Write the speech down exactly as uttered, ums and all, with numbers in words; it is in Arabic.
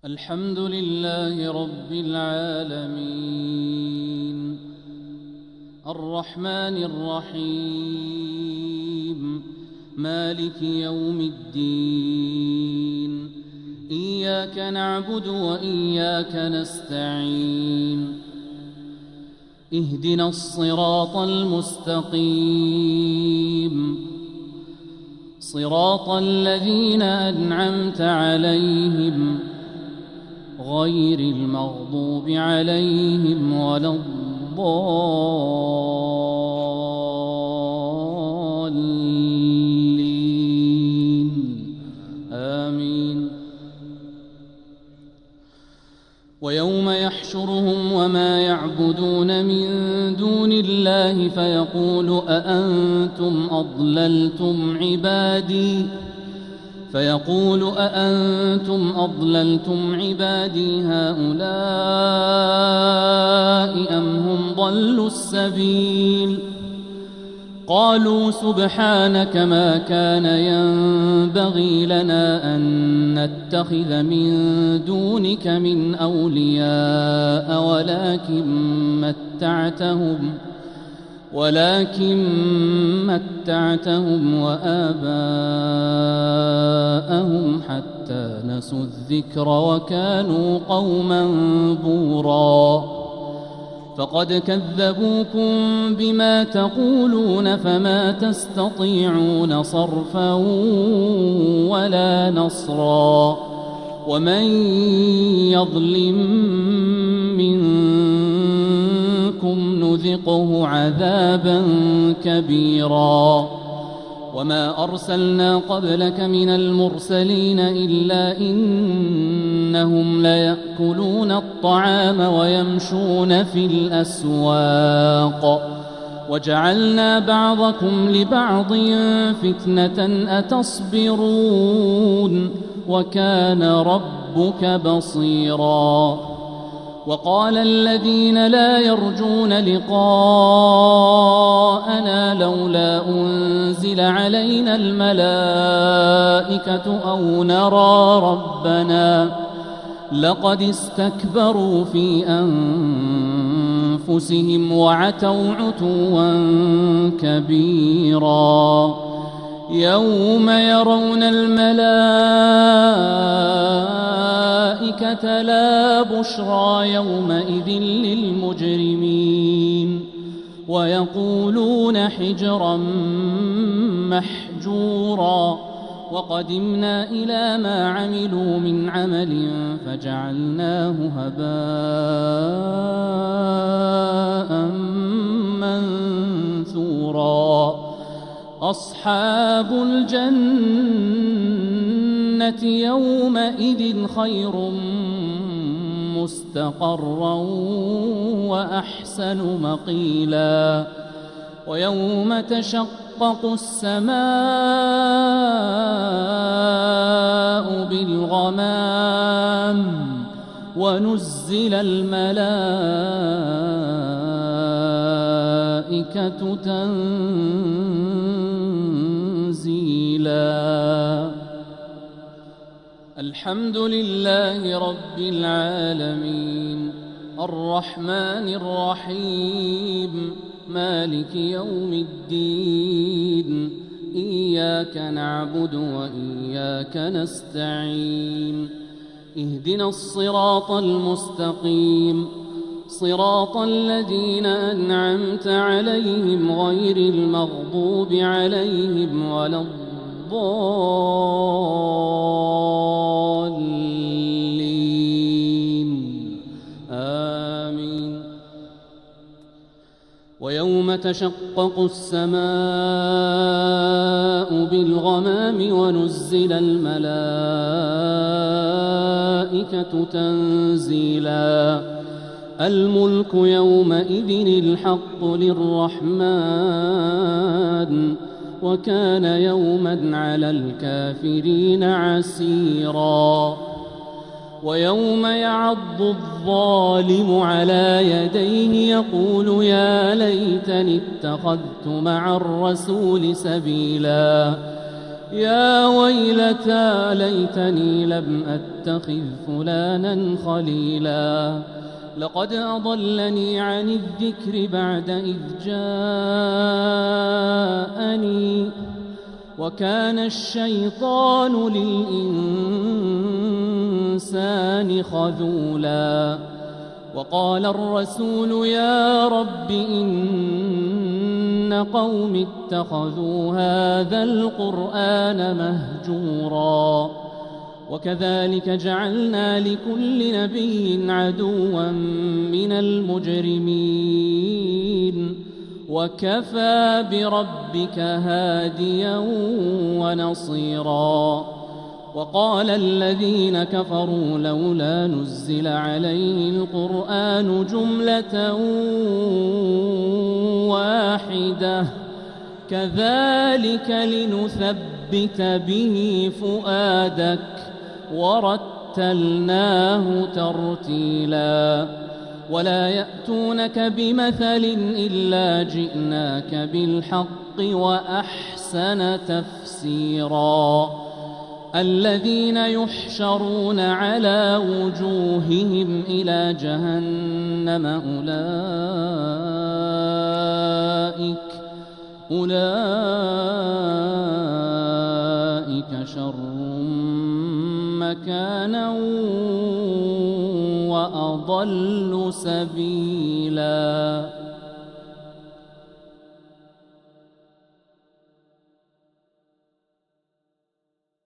الحمد لله رب العالمين الرحمن الرحيم مالك يوم الدين إياك نعبد وإياك نستعين اهدنا الصراط المستقيم صراط الذين أنعمت عليهم غير المغضوب عليهم ولا الضالين آمين. ويوم يحشرهم وما يعبدون من دون الله فيقول أأنتم أضللتم عبادي فيقول أأنتم أضللتم عبادي هؤلاء أم هم ضلوا السبيل قالوا سبحانك ما كان ينبغي لنا أن نتخذ من دونك من أولياء ولكن متعتهم ولكن متعتهم وآباءهم حتى نسوا الذكر وكانوا قوما بورا فقد كذبوكم بما تقولون فما تستطيعون صرفا ولا نصرا ومن يظلم منكم نذقه عذابا كبيرا وما أرسلنا قبلك من المرسلين إلا إنهم ليأكلون الطعام ويمشون في الأسواق وجعلنا بعضكم لبعض فتنة أتصبرون وكان ربك بصيرا. وقال الذين لا يرجون لقاءنا لولا أنزل علينا الملائكة أو نرى ربنا لقد استكبروا في أنفسهم وعتوا عتوا كبيرا يوم يرون الملائكة لا بشرى يومئذ للمجرمين ويقولون حجرا محجورا وقدمنا إلى ما عملوا من عمل فجعلناه هباء منثورا. أصحاب الجنة يومئذ خير مستقرا وأحسن مقيلا ويوم تشقق السماء بالغمام ونزل الملائكة تنزيلا. الحمد لله رب العالمين الرحمن الرحيم مالك يوم الدين إياك نعبد وإياك نستعين اهدنا الصراط المستقيم صراط الذين أنعمت عليهم غير المغضوب عليهم ولا الضالين آمين. ويوم تشقق السماء بالغمام ونزل الملائكة تنزيلا. الملك يومئذ الحق للرحمن وكان يوما على الكافرين عسيرا. ويوم يعض الظالم على يديه يقول يا ليتني اتخذت مع الرسول سبيلا يا ويلتى ليتني لم أتخذ فلانا خليلا لقد أضلني عن الذكر بعد إذ جاءني وكان الشيطان للإنسان خذولا وقال الرسول يا رب إن قوم اتخذوا هذا القرآن مهجورا وكذلك جعلنا لكل نبي عدوا من المجرمين وكفى بربك هاديا ونصيرا وقال الذين كفروا لولا نزل عليه القرآن جملة واحدة كذلك لنثبت به فؤادك ورتلناه ترتيلا ولا يأتونك بمثل إلا جئناك بالحق وأحسن تفسيرا الذين يحشرون على وجوههم إلى جهنم أولئك أولئك شر مكانا وأضل سبيلا.